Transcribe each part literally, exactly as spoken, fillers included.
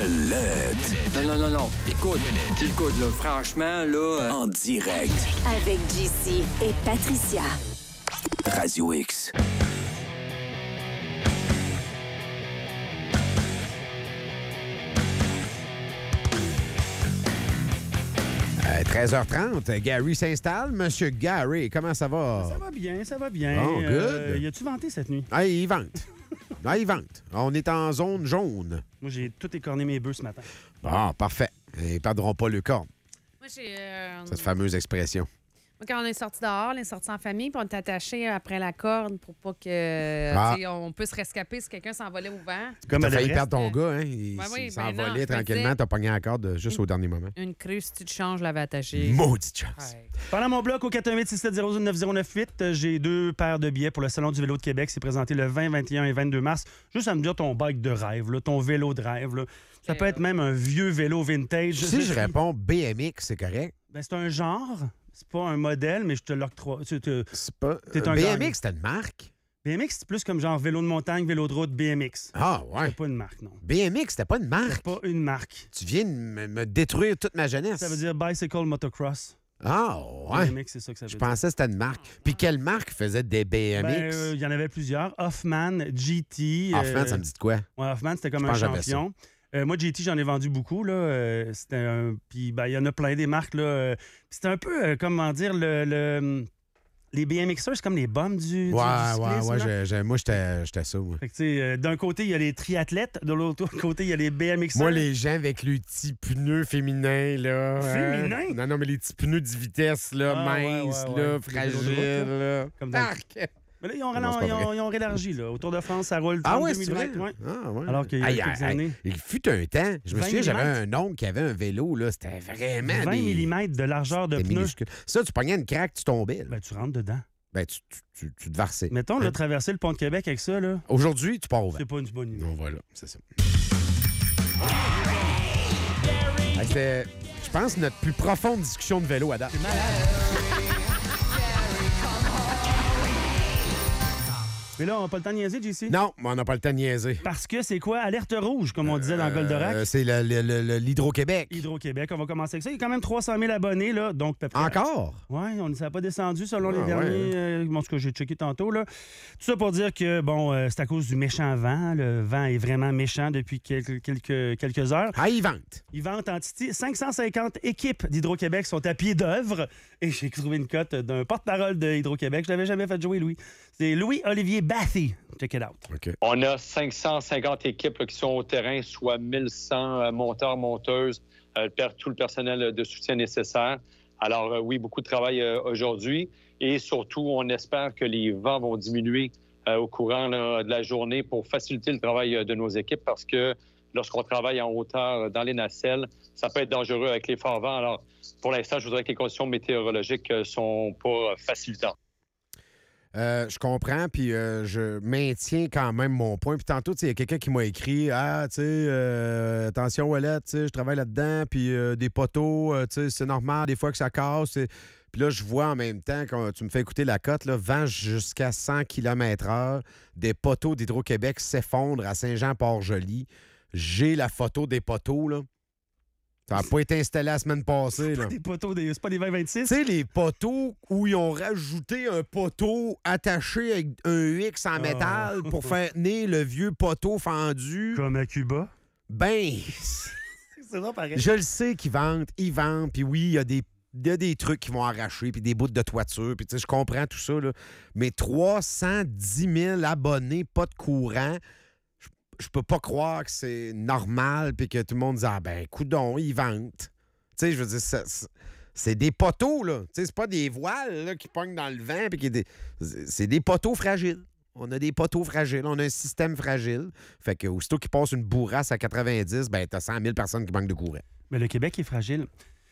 Minute. Non, non, non, non. Écoute, écoute, là, franchement, là... Euh... En direct. Avec J C et Patricia. Radio X. Euh, treize heures trente, Gary s'installe. Monsieur Gary, comment ça va? Ça va bien, ça va bien. Oh, good. Euh, y a-tu venté cette nuit? Ah, il vente. Ah, il vente. On est en zone jaune. Moi, j'ai tout écorné mes bœufs ce matin. Bon, parfait. Ils ne perdront pas le corps. Moi, j'ai. Euh, Cette fameuse expression. Moi, quand on est sorti dehors, on est sorti en famille, puis on est attaché après la corde pour pas que. Ah. tu sais, on peut se rescaper si quelqu'un s'envolait au vent. Comme t'as à failli l'Everest. perdre ton gars, hein? Il Ben oui, il ben non, s'envolait je me tranquillement. disais- T'as pogné la corde juste au dernier moment. Une crue, si tu te changes, je l'avais attaché. Maudite chance. Ouais. Pendant mon bloc au quatre un huit, six sept zéro, neuf zéro neuf huit, euh, j'ai deux paires de billets pour le Salon du vélo de Québec. C'est présenté le vingt, vingt et un et vingt-deux mars. Juste à me dire ton bike de rêve, là, ton vélo de rêve. Là. Ça peut être même un vieux vélo vintage. Si je réponds B M X, c'est correct. Ben, c'est un genre. C'est pas un modèle, mais je te l'octroie. Tu- tu- C'est pas. T'es un B M gagnant. X, c'était une marque? B M X, c'est plus comme genre vélo de montagne, vélo de route, B M X. Ah, ouais. C'est pas une marque, non. B M X, c'était pas une marque. C'est pas une marque. Tu viens de me, me détruire toute ma jeunesse. Ça veut dire bicycle motocross. Ah, ouais. B M X, c'est ça que ça veut Je dire. pensais que c'était une marque. Puis quelle marque faisait des B M X? Ben, euh, il y en avait plusieurs. Hoffman, G T. Hoffman, euh, ça me dit de quoi? Ouais, Hoffman, c'était comme Je un pense que j'avais champion. Euh, moi, G T, j'en ai vendu beaucoup. Là. Euh, c'était un... Puis, ben, il y en a plein des marques. Là. Euh, puis c'était un peu, euh, comment dire, le, le- les B M Xers, c'est comme les bombes du, du- Ouais, du ouais, cyclisme, ouais. là. j'ai- j'ai- moi, j'étais j'étais ça. moi. Fait que, tu sais, euh, d'un côté, il y a les triathlètes. De l'autre côté, il y a les B M Xers. Moi, les gens avec le petit pneu féminin, là. Féminin? hein? Non, non, mais les petits pneus de vitesse, là, Ah, ouais, minces, ouais, là, ouais. fragiles, Les vélos de route, là. Comme dans- Arc! Mais là, ils ont, Non, c'est pas ils ont- vrai. ils ont élargi. Là. Au Tour de France, ça roule Ah trente ouais, deux c'est mille vrai? vingt, ouais. Ah, ouais. Alors qu'il y a Aïe, quelques aïe, années. aïe. Il fut un temps. Je me vingt souviens, j'avais un millimètres. oncle qui avait un vélo, là. C'était vraiment vingt des... millimètres de largeur de C'était pneu. minuscule. Ça, tu pognais une craque, tu tombais. là. Ben, tu rentres dedans. Ben, tu, tu, tu, tu te versais. Mettons, là, Hein? traverser le pont de Québec avec ça, là, Aujourd'hui, tu pars au vent. c'est pas une bonne idée. Non, voilà, c'est ça. Fait que C'était, je pense, notre plus profonde discussion de vélo à date. Mais là, on n'a pas le temps de niaiser, J C? Non, mais on n'a pas le temps de niaiser. Parce que c'est quoi? Alerte rouge, comme on disait dans Goldorak. Euh, c'est le- le- le- le- l'Hydro-Québec. Hydro-Québec, on va commencer avec ça. Il y a quand même trois cent mille abonnés, là, donc à peu près- Encore? Oui, on ne s'est pas descendu selon les Ah, derniers. ouais. Euh, bon, ce que j'ai checké tantôt. Là. Tout ça pour dire que, bon, euh, c'est à cause du méchant vent. Le vent est vraiment méchant depuis quelques, quelques, quelques heures. Ah, ils vendent. Ils vendent en Titi. cinq cent cinquante équipes d'Hydro-Québec sont à pied d'œuvre. Et j'ai trouvé une cote d'un porte-parole de Hydro-Québec. Je l'avais jamais fait jouer, Louis. C'est Louis-Olivier Bathy. Check it out. OK. On a cinq cent cinquante équipes là, qui sont au terrain, soit mille cent euh, monteurs, monteuses, euh, per- tout le personnel de soutien nécessaire. Alors euh, oui, beaucoup de travail euh, aujourd'hui. Et surtout, on espère que les vents vont diminuer euh, au courant là, de la journée pour faciliter le travail euh, de nos équipes parce que lorsqu'on travaille en hauteur euh, dans les nacelles, ça peut être dangereux avec les forts vents. Alors, pour l'instant, je voudrais que les conditions météorologiques ne sont pas euh, facilitantes. Euh, je comprends, puis euh, je maintiens quand même mon point. Puis tantôt, tu sais, il y a quelqu'un qui m'a écrit « Ah, tu sais, euh, attention, Wallet, tu sais, je travaille là-dedans, puis euh, des poteaux, euh, tu sais, c'est normal, des fois que ça casse. c'est- » Puis là, je vois en même temps, quand tu me fais écouter la cote, là, vent jusqu'à cent kilomètres heure, des poteaux d'Hydro-Québec s'effondrent à Saint-Jean-Port-Joli. J'ai la photo des poteaux, là. Ça n'a pas été installé la semaine passée, là. Des poteaux, des... c'est pas des vingt vingt-six? Tu sais, les poteaux où ils ont rajouté un poteau attaché avec un X en Ah. métal pour faire tenir le vieux poteau fendu. Comme à Cuba. Ben, C'est ça, pareil. je le sais qu'ils vendent, ils vendent, puis oui, il y a des il y a des trucs qui vont arracher, puis des bouts de toiture, puis tu sais, je comprends tout ça, là. Mais trois cent dix mille abonnés, pas de courant, je, je peux pas croire que c'est normal, puis que tout le monde dit « Ah ben, coudon, ils vendent. » Tu sais, je veux dire, ça- ça- c'est des poteaux, là. Tu sais, c'est pas des voiles là, qui pognent dans le vent, puis qui des... c'est des poteaux fragiles. On a des poteaux fragiles, on a un système fragile. Fait que aussitôt qu'il passe une bourrasse à quatre-vingt-dix, ben t'as cent mille personnes qui manquent de courant. Mais le Québec est fragile.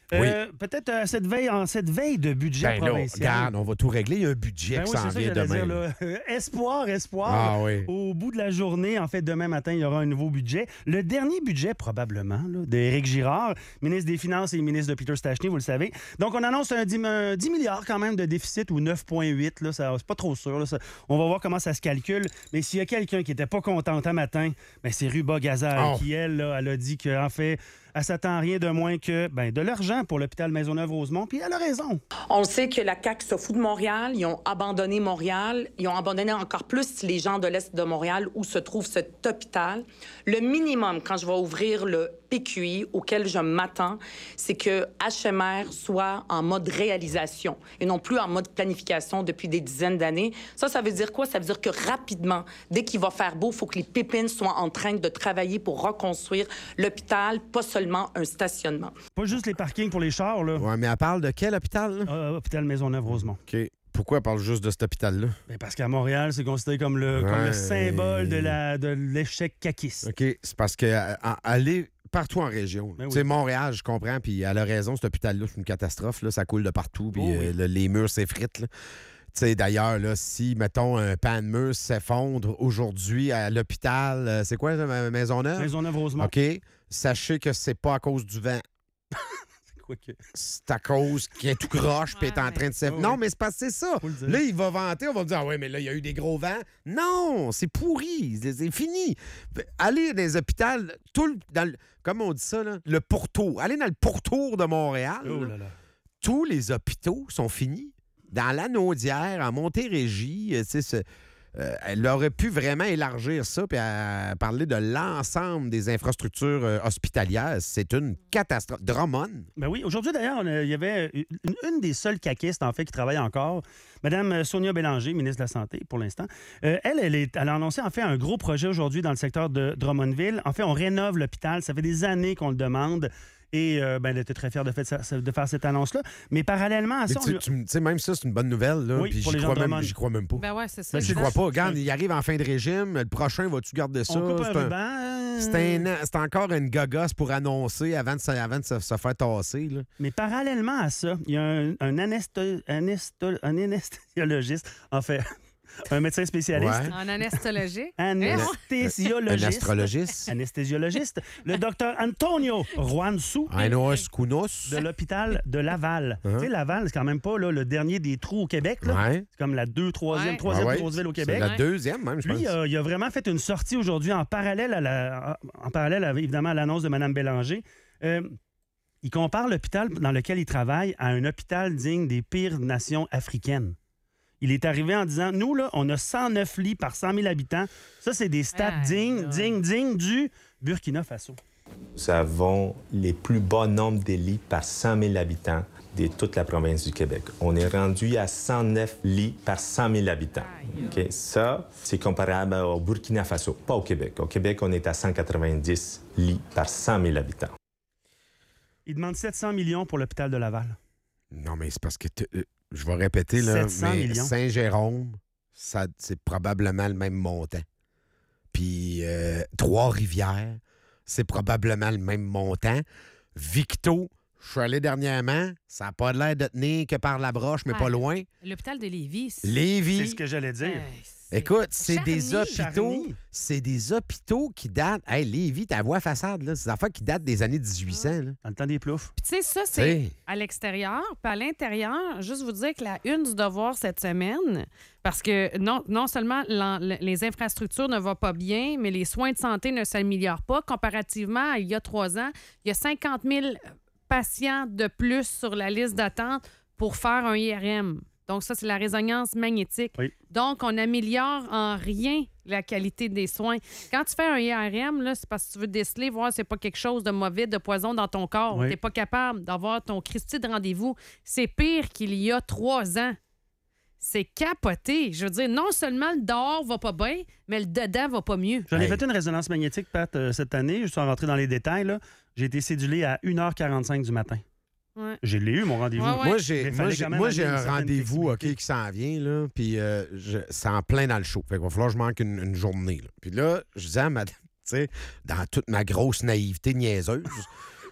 Euh, Peut-être euh, cette veille, en cette veille de budget Ben là, provincial. regarde, on va tout régler. Il y a un budget Ben qui oui, s'en c'est ça que vient j'allais demain. dire, là. Espoir, espoir. Ah oui. Au bout de la journée, en fait, demain matin, il y aura un nouveau budget. Le dernier budget, probablement, là, d'Éric Girard, ministre des Finances et ministre de Peter Stachny, vous le savez. Donc, on annonce un dix, un dix milliards quand même de déficit ou neuf virgule huit. Là, ça, c'est pas trop sûr. Là, ça, on va voir comment ça se calcule. Mais s'il y a quelqu'un qui n'était pas content un matin, ben, c'est Ruba Gazal Oh. qui, elle, là, elle a dit qu'en fait, elle s'attend à rien de moins que ben, de l'argent pour l'hôpital Maisonneuve-Rosemont. Puis elle a raison. On le sait que la C A Q se fout de Montréal. Ils ont abandonné Montréal. Ils ont abandonné encore plus les gens de l'Est de Montréal où se trouve cet hôpital. Le minimum, quand je vais ouvrir le P Q I, auquel je m'attends, c'est que H M R soit en mode réalisation et non plus en mode planification depuis des dizaines d'années. Ça, ça veut dire quoi? Ça veut dire que rapidement, dès qu'il va faire beau, il faut que les pépines soient en train de travailler pour reconstruire l'hôpital, pas seulement un stationnement. Pas juste les parkings pour les chars, là. Ouais, mais elle parle de quel hôpital? Là? Euh, hôpital Maisonneuve-Rosemont. OK. Pourquoi elle parle juste de cet hôpital-là? Ben, parce qu'à Montréal, c'est considéré comme le, comme le Ouais. symbole de, la, de l'échec caquiste. OK. C'est parce qu'elle est partout en région. Ben oui. Tu sais, Montréal, je comprends, puis elle a raison, cet hôpital-là, c'est une catastrophe. Là, ça coule de partout, puis Oh oui. euh, le- les murs s'effritent. là. Tu sais, d'ailleurs, là, si, mettons, un pan de mur s'effondre aujourd'hui à l'hôpital, euh, c'est quoi, ça, Maisonneuve? Maisonneuve-Rosemont. OK. Sachez que c'est pas à cause du vent. Quoi que- C'est à cause qu'il est tout croche puis est en Ouais. train de s'effondrer. Ah oui. Non, mais c'est parce que c'est ça. Faut le dire. Là, il va vanter, on va me dire, ah ouais, mais là, il y a eu des gros vents. Non, c'est pourri, c'est c'est fini. Allez dans les hôpitaux, tout le- dans le- comme on dit ça, là, le pourtour. Allez dans le pourtour de Montréal. Oh là. là là. Tous les hôpitaux sont finis. Dans la Naudière, en Montérégie, euh, tu sais, ce- euh, elle aurait pu vraiment élargir ça puis à parler de l'ensemble des infrastructures euh, hospitalières. C'est une catastrophe. Drummond. Ben oui, aujourd'hui d'ailleurs, on a- il y avait une, une des seules caquistes en fait qui travaille encore, Mme Sonia Bélanger, ministre de la Santé pour l'instant. Euh, elle, elle, est, elle a annoncé en fait un gros projet aujourd'hui dans le secteur de Drummondville. En fait, on rénove l'hôpital. Ça fait des années qu'on le demande. Et euh, ben, elle était très fière de, fait- de faire cette annonce-là. Mais parallèlement à Mais ça, on tu lui- tu sais, même ça, c'est une bonne nouvelle. Là, Oui, puis pour j'y les gens crois, de même- Drummond. j'y crois même pas. Ben ouais, c'est ça. Ben, J'y c'est crois ça. pas. Regarde, il arrive en fin de régime. Le prochain, vas-tu garder ça? on coupe un C'est un- ruban. euh, C'est un- c'est encore une gogosse pour annoncer avant de, se- avant de se, se faire tasser. Là. Mais parallèlement à ça, il y a un, un, anesto- anesto- un anesthésiologiste, en fait, un médecin spécialiste, Ouais. En anesthésiologie. anesthésiologiste. Un astrologiste. Anesthésiologiste, le docteur Antonio Juansou Enos Kounos. de l'hôpital de Laval. Hein? Tu sais, Laval, c'est quand même pas là, le dernier des trous au Québec. là. Ouais. C'est comme la deux, troisième, Ouais. troisième Ah ouais. plus grosse ville au C'est Québec. la Ouais. deuxième, même, je pense. Lui, il a, il a vraiment fait une sortie aujourd'hui en parallèle à la, en parallèle à, évidemment à l'annonce de Mme Bélanger. Euh, il compare l'hôpital dans lequel il travaille à un hôpital digne des pires nations africaines. Il est arrivé en disant, nous, là, on a cent neuf lits par cent mille habitants. Ça, c'est des stats Aïe, dignes, aïe. dignes, dignes du Burkina Faso. Nous avons les plus bas nombres de lits par cent mille habitants de toute la province du Québec. On est rendu à cent neuf lits par cent mille habitants. OK? Ça, c'est comparable au Burkina Faso, pas au Québec. Au Québec, on est à cent quatre-vingt-dix lits par cent mille habitants. Il demande sept cents millions pour l'hôpital de Laval. Non, mais c'est parce que... t- euh, je vais répéter, là, sept cents mais millions. Saint-Jérôme, ça, c'est probablement le même montant. Puis euh, Trois-Rivières, c'est probablement le même montant. Victo, je suis allé dernièrement, ça n'a pas l'air de tenir que par la broche, mais Ah, pas loin. L'hôpital de Lévis. c'est- Lévis. C'est ce que j'allais dire. Hey, c'est- Écoute, c'est des Charny. hôpitaux. Charny. C'est des hôpitaux qui datent. Hey, Lévis, ta voix façade, là. C'est des affaires qui datent des années dix-huit cents. Là. Dans le temps des ploufs. Puis tu sais, ça, Tu c'est sais. à l'extérieur. Puis à l'intérieur, juste vous dire que la une du devoir cette semaine, parce que non, non seulement l'en- les infrastructures ne vont pas bien, mais les soins de santé ne s'améliorent pas. Comparativement à il y a trois ans, il y a cinquante mille patients de plus sur la liste d'attente pour faire un I R M. Donc, ça, c'est la résonance magnétique. Oui. Donc, on améliore en rien la qualité des soins. Quand tu fais un I R M, là, c'est parce que tu veux déceler, voir si c'est pas quelque chose de mauvais, de poison dans ton corps. Oui. Tu n'es pas capable d'avoir ton Christi de rendez-vous. C'est pire qu'il y a trois ans. C'est capoté. Je veux dire, non seulement le dehors va pas bien, mais le dedans va pas mieux. J'en ai Hey. fait une résonance magnétique, Pat, euh, cette année. Je suis rentré dans les détails. là. J'ai été cédulé à une heure quarante-cinq du matin. Ouais. J'ai l'ai eu, mon rendez-vous. Ouais, ouais. Moi, Mais j'ai, il moi, fallait j'ai, quand même moi, j'ai amener un une certaine rendez-vous OK, flexibilité. qui s'en vient, là, puis euh, je- c'est en plein dans le show. Fait qu'il va falloir que je manque une, une journée. Là. Puis là, je disais à madame, tu sais, dans toute ma grosse naïveté niaiseuse,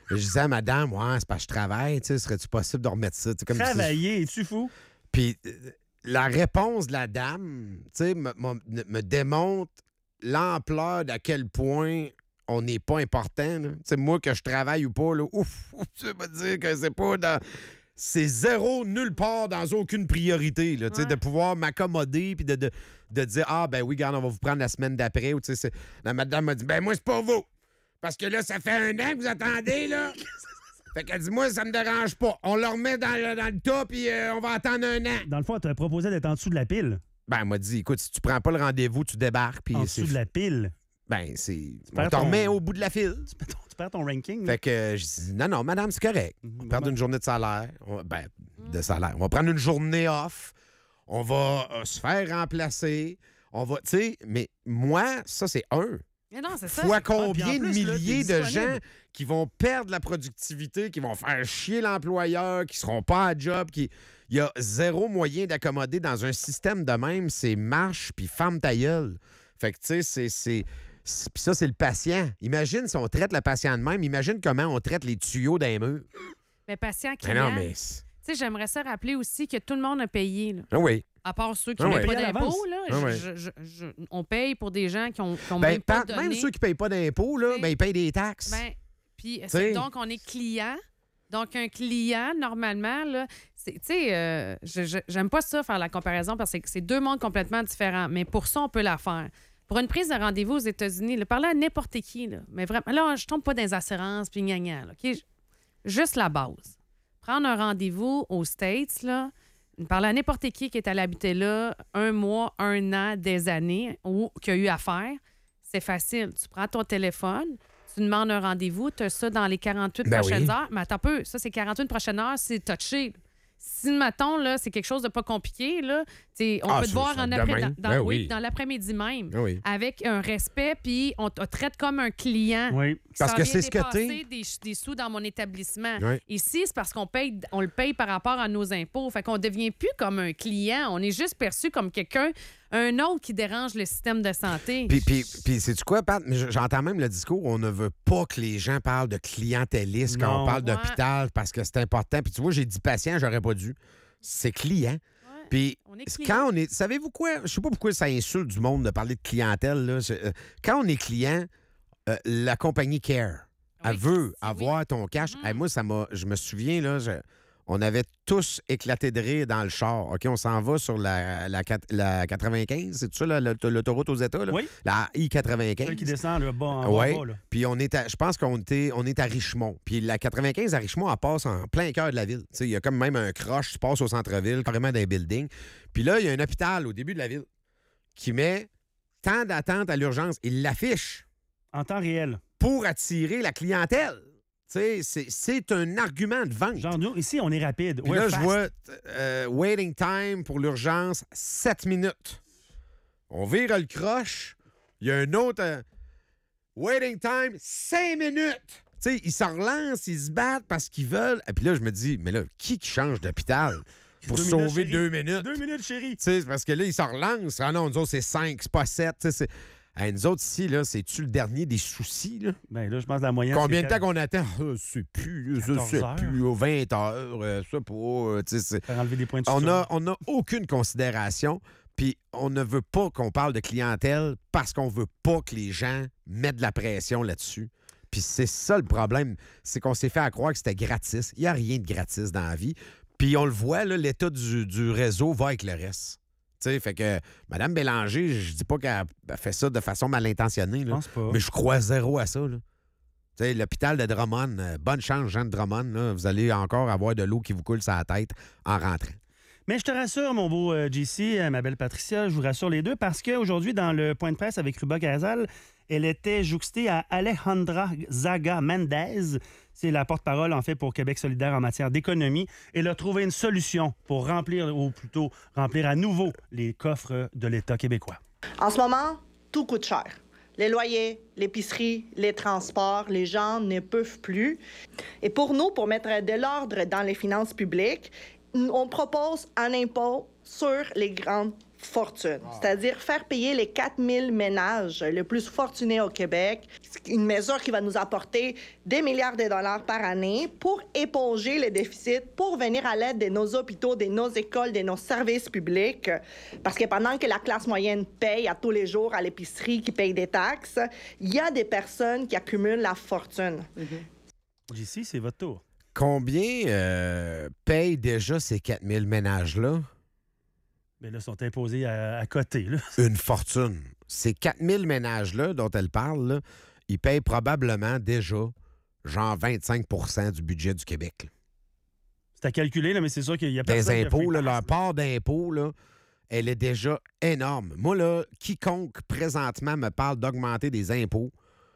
Je disais à madame, ouais, c'est parce que je travaille, tu sais, serait-tu possible de remettre ça? Comme Travailler, es-tu fou? Puis euh, la réponse de la dame, tu sais, me, me, me démontre l'ampleur d'à quel point on n'est pas important. Tu sais, moi, que je travaille ou pas, là, ouf, ouf, tu vas dire que c'est pas dans... C'est zéro, nulle part, dans aucune priorité, là, tu sais, Ouais. de pouvoir m'accommoder puis de, de, de dire, ah, ben oui, regarde, on va vous prendre la semaine d'après. Ou, tu sais, c'est- la madame m'a dit, ben moi, c'est pas vous. Parce que là, ça fait un an que vous attendez, là. Fait qu'elle dit, moi, ça me dérange pas. On le remet dans le, dans le tas, puis euh, on va attendre un an. Dans le fond, tu as proposé d'être en dessous de la pile. Ben, elle m'a dit, écoute, si tu prends pas le rendez-vous, tu débarques, puis En c'est... dessous de la pile. Ben, c'est... On perds te ton- remet au bout de la file. Tu perds ton, tu perds ton ranking. Fait que euh, je dis, non, non, madame, c'est correct. On va perdre une journée de salaire. On- ben, de salaire. On va prendre une journée off. On va euh, se faire remplacer. On va, tu sais, mais moi, ça, c'est un. Mais non, c'est ça. Fois Ah, puis en combien de plus, là, milliers t'es de disponible. gens qui vont perdre la productivité, qui vont faire chier l'employeur, qui seront pas à job, qui... Il y a zéro moyen d'accommoder dans un système de même, c'est marche puis ferme ta gueule. Fait que, tu sais, c'est... c'est... c'est- Puis ça, c'est le patient. Imagine si on traite le patient de même. Imagine comment on traite les tuyaux d'un mur. Mais patient Mais client. non, mais... Tu sais, j'aimerais ça rappeler aussi que tout le monde a payé, là. Ah oui. À part ceux qui Ah ne ouais. payent pas Payé à l'avance. d'impôts, là. Ah ouais. je- je- je- on paye pour des gens qui ont, qui ont Ben, même pas par- donné. même ceux qui payent pas d'impôts, là, T'sais. ben, ils payent des taxes. Ben, puis, T'sais. c'est- donc, on est client. Donc, un client, normalement, là, c'est- tu sais, euh, je- je- j'aime pas ça faire la comparaison parce que c'est deux mondes complètement différents. Mais pour ça, on peut la faire. Pour une prise de rendez-vous aux États-Unis, là, parler à n'importe qui, là, mais vraiment, là, je tombe pas dans les assurances puis gna gna, là, OK? Juste la base. Prendre un rendez-vous aux States, là, parler à n'importe qui qui est allé habiter là un mois, un an, des années ou qui a eu affaire, c'est facile. Tu prends ton téléphone, tu demandes un rendez-vous, tu as ça dans les quarante-huit Ben prochaines oui. heures. Mais attends un peu, ça, c'est quarante-huit prochaines heures, c'est touché. Si, mettons, là, c'est quelque chose de pas compliqué, là, t'sais, on Ah, peut te ça, voir ça, en après, demain. dans, dans- Ben oui, oui. dans l'après-midi même, Ah oui. avec un respect, puis on te traite comme un client. Oui. qui Parce s'en que vient c'est ce que dépasser des, des sous dans mon établissement. Oui. Ici, c'est parce qu'on paye, on le paye par rapport à nos impôts. Fait qu'on devient plus comme un client. On est juste perçu comme quelqu'un, un autre qui dérange le système de santé. Puis, puis, puis sais-tu quoi, Pat? Mais J'entends même le discours, on ne veut pas que les gens parlent de clientélisme quand Non. on parle Ouais. d'hôpital parce que c'est important. Puis tu vois, j'ai dit patient, j'aurais pas dû. C'est client. Ouais. Puis On est c'est client. quand on est... Savez-vous quoi? Je sais pas pourquoi ça insulte du monde de parler de clientèle. Là. Je- euh, Quand on est client, euh, la compagnie Care, elle Oui, veut oui. avoir ton cash. Mhm. Hey, moi, ça m'a... Je me souviens, là, je- on avait tous éclaté de rire dans le char. OK, on s'en va sur la, la, quat- la quatre-vingt-quinze, c'est ça, la- l'aut- l'autoroute aux États? Là? Oui. La I quatre-vingt-quinze. Celle qui descend le bas en Ouais. bas, bas, là. Puis on est à, je pense qu'on était, on est à Richemont. Puis la quatre-vingt-quinze à Richemont, elle passe en plein cœur de la ville. Tu sais, il y a comme même un croche, tu passes au centre-ville, carrément dans les buildings. Puis là, il y a un hôpital au début de la ville qui met temps d'attente à l'urgence. Il l'affiche En temps réel. pour attirer la clientèle. Tu sais, c'est, c'est un argument de vente. Genre, nous, ici, on est rapide. Puis We're là, je fast. vois euh, waiting time pour l'urgence, sept minutes. On vire le croche. Il y a un autre euh, waiting time, cinq minutes. Tu sais, ils s'en relancent, ils se battent parce qu'ils veulent. Et puis là, je me dis, mais là, qui qui change d'hôpital pour Deux sauver minutes, chérie. deux minutes? Deux minutes, chérie. Tu sais, c'est parce que là, ils s'en relancent. Ah non, nous autres, c'est cinq, c'est pas sept. Tu sais, c'est... Hey, nous autres, ici, là, c'est-tu le dernier des soucis, là? Ben là, je pense que la moyenne. Combien de c'est temps qu'on attend? Ah, c'est plus, je quatorze sais heures. plus, oh, vingt heures, euh, ça pas. euh, tu sais, c'est- Faire enlever des points de on suture. a, on a aucune considération, puis on ne veut pas qu'on parle de clientèle parce qu'on veut pas que les gens mettent de la pression là-dessus. Puis c'est ça le problème, c'est qu'on s'est fait à croire que c'était gratis. Il n'y a rien de gratis dans la vie. Puis on le voit, là, l'état du, du réseau va avec le reste. Tu sais, fait que Mme Bélanger, je dis pas qu'elle a fait ça de façon mal intentionnée, Je là, pense pas. mais je crois zéro à ça. Là. Tu sais, l'hôpital de Drummond, euh, bonne chance, Jean de Drummond, là, vous allez encore avoir de l'eau qui vous coule sur la tête en rentrant. Mais je te rassure, mon beau euh, J C, euh, ma belle Patricia, je vous rassure les deux, parce qu'aujourd'hui, dans le point de presse avec Ruba Gazal, elle était jouxtée à Alejandra Zaga Mendez. C'est la porte-parole, en fait, pour Québec solidaire en matière d'économie. Elle a trouvé une solution pour remplir, ou plutôt remplir à nouveau les coffres de l'État québécois. En ce moment, tout coûte cher. Les loyers, l'épicerie, les transports, les gens ne peuvent plus. Et pour nous, pour mettre de l'ordre dans les finances publiques, on propose un impôt sur les grandes fortune, c'est-à-dire faire payer les quatre mille ménages les plus fortunés au Québec, une mesure qui va nous apporter des milliards de dollars par année pour éponger les déficits, pour venir à l'aide de nos hôpitaux, de nos écoles, de nos services publics, parce que pendant que la classe moyenne paye à tous les jours à l'épicerie, qui paye des taxes, il y a des personnes qui accumulent la fortune. Mm-hmm. J C, c'est votre tour. Combien euh, payent déjà ces quatre mille ménages-là? Mais là, sont imposés à, à côté. Là. Une fortune. Ces quatre mille ménages-là dont elle parle, là, ils payent probablement déjà genre vingt-cinq pour cent du budget du Québec. Là. C'est à calculer, là, mais c'est sûr qu'il y a personne des impôts, qui a là, leur part d'impôts, là, elle est déjà énorme. Moi, là, quiconque présentement me parle d'augmenter des impôts,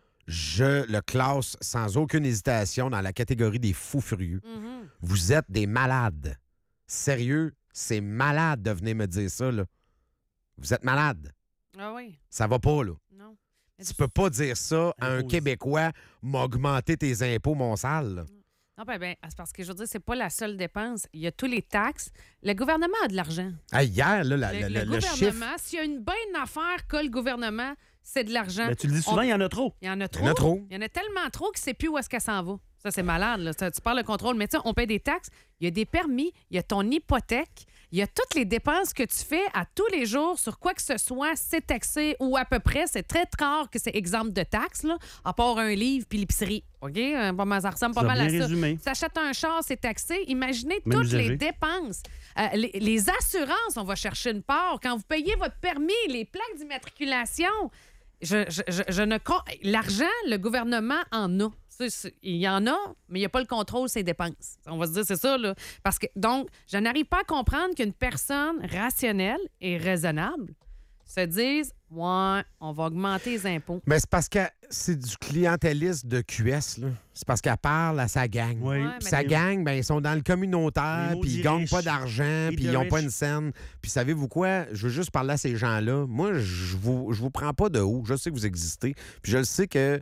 je le classe sans aucune hésitation dans la catégorie des fous furieux. Mm-hmm. Vous êtes des malades. Sérieux, c'est malade de venir me dire ça, là. Vous êtes malade. Ah oui. Ça va pas, là. Non. Mais tu peux pas dire ça à un Québécois, m'a augmenté tes impôts, mon sale. Là. Non, ben, ben, c'est parce que je veux dire, c'est pas la seule dépense. Il y a tous les taxes. Le gouvernement a de l'argent. Ah, hier, là, la, le, la, le, le, le chiffre... gouvernement, s'il y a une bonne affaire qu'a le gouvernement, c'est de l'argent. Ben, tu le dis souvent, On... il y en a trop. Il y en a trop. Il y en a trop. Il y en a tellement trop qu'il ne sait plus où est-ce qu'elle s'en va. Ça, c'est malade. Là. Tu parles de contrôle. Mais tu sais, on paye des taxes. Il y a des permis. Il y a ton hypothèque. Il y a toutes les dépenses que tu fais à tous les jours sur quoi que ce soit, c'est taxé ou à peu près. C'est très rare que c'est exemple de taxes, là, à part un livre puis l'épicerie. OK? Ça ressemble pas mal à ça. Résumé. Tu achètes un char, c'est taxé. Imaginez Même toutes usagé. les dépenses. Euh, les, les assurances, on va chercher une part. Quand vous payez votre permis, les plaques d'immatriculation, je, je, je, je ne... L'argent, le gouvernement en a. Il y en a, mais il n'y a pas le contrôle de ses dépenses. On va se dire, c'est ça, là. Parce que, donc, je n'arrive pas à comprendre qu'une personne rationnelle et raisonnable se dise, ouais, on va augmenter les impôts. Mais c'est parce que c'est du clientélisme de Q S, là. C'est parce qu'elle parle à sa gang. Oui. Ouais, Puis mais sa les- gang, ben, ils sont dans le communautaire, Les puis ils maudits gagnent riches. pas d'argent, Les puis de ils n'ont pas riches. une scène. Puis savez-vous quoi? Je veux juste parler à ces gens-là. Moi, je vous, je vous prends pas de haut. Je sais que vous existez. Puis je le sais que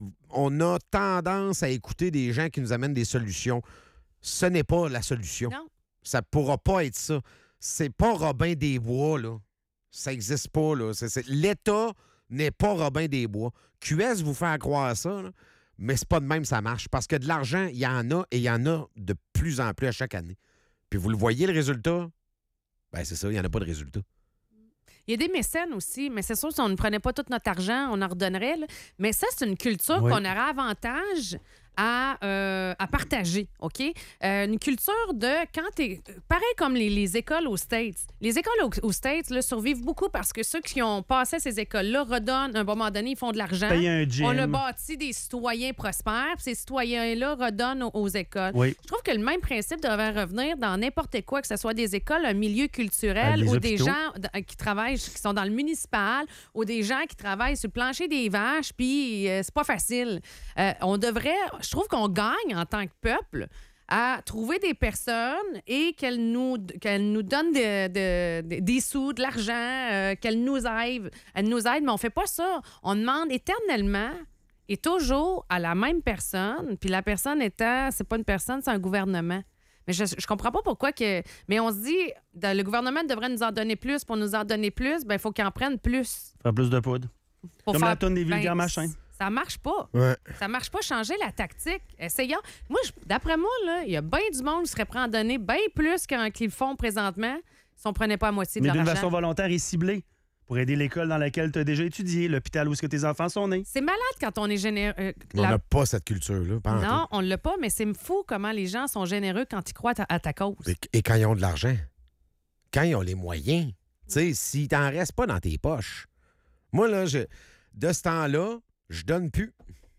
on a tendance à écouter des gens qui nous amènent des solutions. Ce n'est pas la solution. Non. Ça pourra pas être ça. C'est pas Robin des Bois, là. Ça existe pas, là. C'est- c'est- L'État n'est pas Robin des Bois. Q S vous fait croire ça, là, mais c'est pas de même ça marche. Parce que de l'argent, il y en a et il y en a de plus en plus à chaque année. Puis vous le voyez, le résultat? Ben c'est ça, il n'y en a pas de résultat. Il y a des mécènes aussi, mais c'est sûr, si on ne prenait pas tout notre argent, on en redonnerait. là. Mais ça, c'est une culture Oui. qu'on aurait avantage à, euh, à partager, OK? Euh, une culture de quand t'es... Pareil comme les, les écoles aux States. Les écoles aux, aux States là, survivent beaucoup parce que ceux qui ont passé ces écoles-là redonnent, à un moment donné, ils font de l'argent. Payer un gym. On a bâti des citoyens prospères, puis ces citoyens-là redonnent aux, aux écoles. Oui. Je trouve que le même principe devrait revenir dans n'importe quoi, que ce soit des écoles, un milieu culturel, Ah, les ou des hôpitaux. gens d- qui travaillent, qui sont dans le municipal, ou des gens qui travaillent sur le plancher des vaches, puis euh, c'est pas facile. Euh, on devrait, je trouve qu'on gagne en tant que peuple à trouver des personnes et qu'elles nous, qu'elles nous donnent de- de- de- des sous, de l'argent, euh, qu'elles nous aident. Elles nous aident, mais on fait pas ça. On demande éternellement et toujours à la même personne, puis la personne étant, c'est pas une personne, c'est un gouvernement. Mais je, je comprends pas pourquoi que. Mais on se dit, dans- le gouvernement devrait nous en donner plus. Pour nous en donner plus, ben il faut qu'il en prenne plus. Faire plus de poudre. Pour Comme faire- la tonne des vulgaires ben, machins. Ça marche pas. Ouais. Ça marche pas. Changer la tactique. Essayons. Moi, je- d'après moi, là, il y a bien du monde qui serait prêt à en donner bien plus qu'un- qu'ils le font présentement si on prenait pas la moitié de Mais leur d'une argent. façon volontaire et ciblée. Pour aider l'école dans laquelle tu as déjà étudié, l'hôpital où est-ce que tes enfants sont nés. C'est malade quand on est généreux. euh, On la- n'a pas cette culture-là. pas en Non, tout. on l'a pas, mais c'est fou comment les gens sont généreux quand ils croient à ta, à ta cause. Et, et quand ils ont de l'argent, quand ils ont les moyens, tu sais, s'il t'en reste pas dans tes poches. Moi, là, je, de ce temps-là, je donne plus.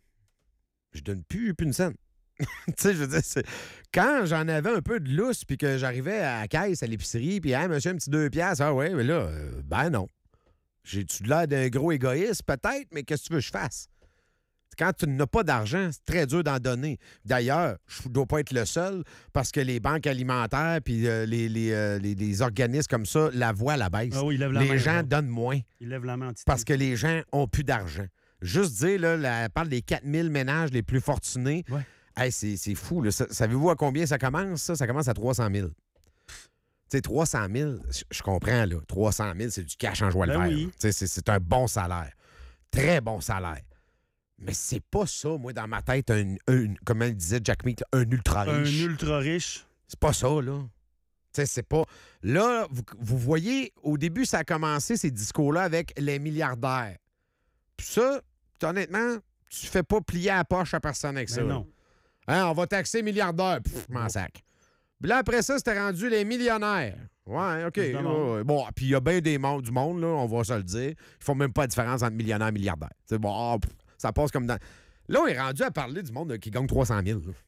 Je donne plus, plus une scène. tu sais, je veux dire, c'est- quand j'en avais un peu de lousse, puis que j'arrivais à la caisse, à l'épicerie, puis, hey, monsieur, un petit deux piastres, ah ouais, mais là, euh, ben non. J'ai-tu l'air d'un gros égoïste? Peut-être, mais qu'est-ce que tu veux que je fasse? Quand tu n'as pas d'argent, c'est très dur d'en donner. D'ailleurs, je ne dois pas être le seul parce que les banques alimentaires puis euh, les, les, euh, les- les organismes comme ça la voient à la baisse. Ah oui, ils lèvent la les main, gens eux autres. donnent moins Ils lèvent la main en titille. parce que les gens ont plus d'argent. Juste dire, là, la- elle parle des quatre mille ménages les plus fortunés. Ouais. Hey, c'est, c'est fou. Là. Ça- savez-vous à combien ça commence, ça? Ça commence à trois cent mille. sais, trois cent mille, je- je comprends, là. trois cent mille, c'est du cash en joie le Ben vert. oui. là. Tu sais, C'est c'est un bon salaire. Très bon salaire. Mais c'est pas ça, moi, dans ma tête, un, un- comment il disait Jack Meat, un ultra Un riche. ultra riche. C'est pas ça, là. Tu sais, c'est pas. Là, vous, vous voyez, au début, ça a commencé, ces discours-là, avec les milliardaires. Puis ça, honnêtement, tu fais pas plier à la poche à personne avec ça. Ben là. non. Hein, on va taxer milliardaires. Pff, m'en sac. Puis là, après ça, c'était rendu les millionnaires. Ouais, OK. Plus de monde. ouais, ouais. Bon, puis il y a bien des mondes, du monde, là, on va se le dire. Ils font même pas la différence entre millionnaire et milliardaire. C'est bon, ah, pff, ça passe comme dans. Là, on est rendu à parler du monde là, qui gagne trois cent mille. là.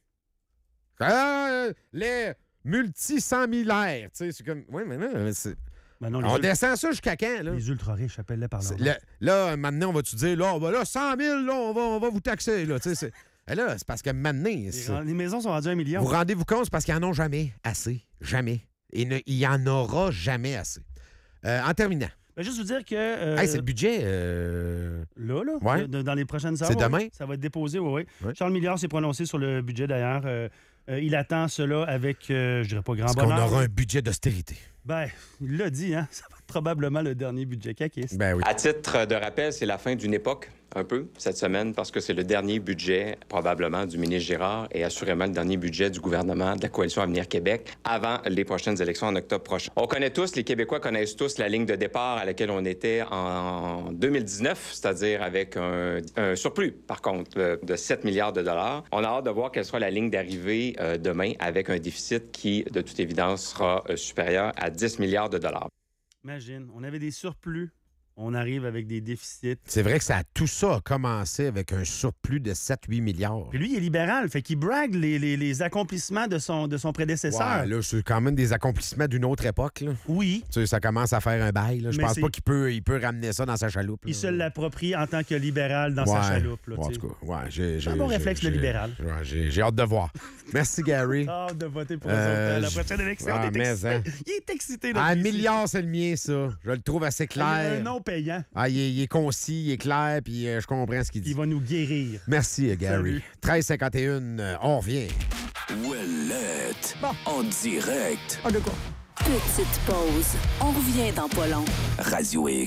Ah, les multi-cent millaires. Tu sais, c'est comme. Oui, mais non, c'est. Ben non, les, On ul- descend ça jusqu'à quand, là? les ultra riches, appelle-les par C'est- leur nom. Là, là, maintenant, on va-tu dire, là, ben là, cent mille, là, on va, on va vous taxer, là, tu sais, c'est- Et là, c'est parce que maintenant, Les, c'est- ren- les maisons sont rendues à un million. vous rendez-vous compte, c'est parce qu'ils n'en ont jamais assez. Jamais. Et ne- il n'y en aura jamais assez. Euh, en terminant, Ben, juste vous dire que. euh, hey, c'est le budget. euh, Là, là, Ouais. de- dans les prochaines heures. C'est ouais, demain? ouais. Ça va être déposé, oui, oui. Ouais. Charles Milliard s'est prononcé sur le budget, d'ailleurs. Euh, euh, il attend cela avec, euh, je dirais pas grand Est-ce qu'on bonheur. aura un budget d'austérité? Ben, il l'a dit, hein. Ça va être probablement le dernier budget caquiste. Ben oui. À titre de rappel, c'est la fin d'une époque, un peu, cette semaine, parce que c'est le dernier budget, probablement, du ministre Girard et assurément le dernier budget du gouvernement de la Coalition Avenir Québec avant les prochaines élections en octobre prochain. On connaît tous, les Québécois connaissent tous la ligne de départ à laquelle on était en deux mille dix-neuf, c'est-à-dire avec un, un surplus, par contre, euh, de sept milliards de dollars. On a hâte de voir quelle sera la ligne d'arrivée euh, demain avec un déficit qui, de toute évidence, sera euh, supérieur à dix milliards de dollars. Imagine, on avait des surplus. On arrive avec des déficits. C'est vrai que ça, tout ça a commencé avec un surplus de sept à huit milliards. Puis lui, il est libéral, fait qu'il brague les, les- les accomplissements de son, de son prédécesseur. Ouais, là, c'est quand même des accomplissements d'une autre époque. Là. Oui, Tu sais, ça commence à faire un bail. là. Je Mais pense c'est- pas qu'il peut, il peut ramener ça dans sa chaloupe. il là. se l'approprie en tant que libéral dans Ouais. sa chaloupe. Là, Bon, en tu sais. tout cas, ouais, j'ai, C'est un j'ai- bon j'ai- réflexe, le j'ai- libéral. ouais, j'ai, j'ai hâte de voir. Merci, Gary. Hâte de voter pour Euh, eux autres à la je- prochaine élection. Ah, Il est mais, excité. hein. Il est excité. notre Ah, un ici. milliard, c'est le mien, ça. Je le trouve assez Il y a un clair. nom payant. Ah, il, est, il est concis, il est clair, puis euh, je comprends ce qu'il dit. Il va nous guérir. Merci, euh, Gary. Salut. treize cinquante et un, euh, on revient. Ouellette. En direct. Petite pause. On revient dans pas long. Radio X.